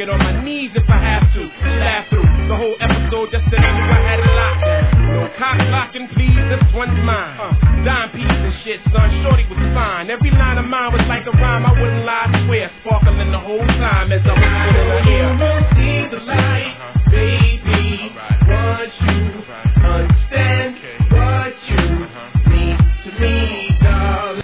get on my knees if I have to. Laugh through the whole episode just so they knew I had it locked down. No cock blocking, please, this one's mine. Dime piece and shit, son, shorty was fine. Every line of mine was like a rhyme, I wouldn't lie, I swear. Sparkling the whole time as I was in her ear. See the light.